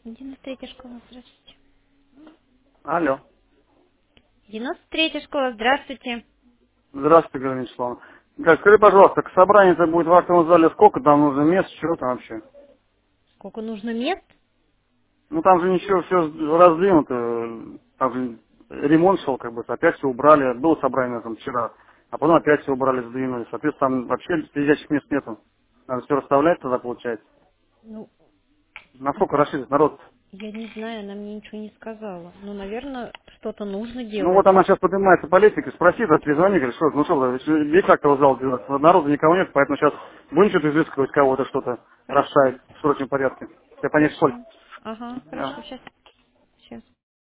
93-я школа, здравствуйте. Алло. 93-я школа, здравствуйте. Здравствуйте, Галина Вячеславовна. Да, скажи, пожалуйста, к собранию-то будет в актовом зале сколько там нужно мест, чего там вообще? Сколько нужно мест? Ну там же ничего, все раздвинуто. Там же ремонт шел, как бы, опять все убрали. Было собрание там вчера, а потом опять все убрали, сдвинули. Соответственно, там вообще сидящих мест нету. Надо все расставлять тогда, получается. Ну, Насколько рассчитывать народ? я не знаю, она мне ничего не сказала. Ну, наверное, что-то нужно Ну делать. вот она сейчас поднимается по лестнице, спроси, да, перезвони, говорит, что, ну что, есть актовый зал, народу никого нет, поэтому сейчас будем что-то изыскивать, кого-то что-то расшаять в срочном порядке. Я понять, сколько. Хорошо. Ага, Да. хорошо, сейчас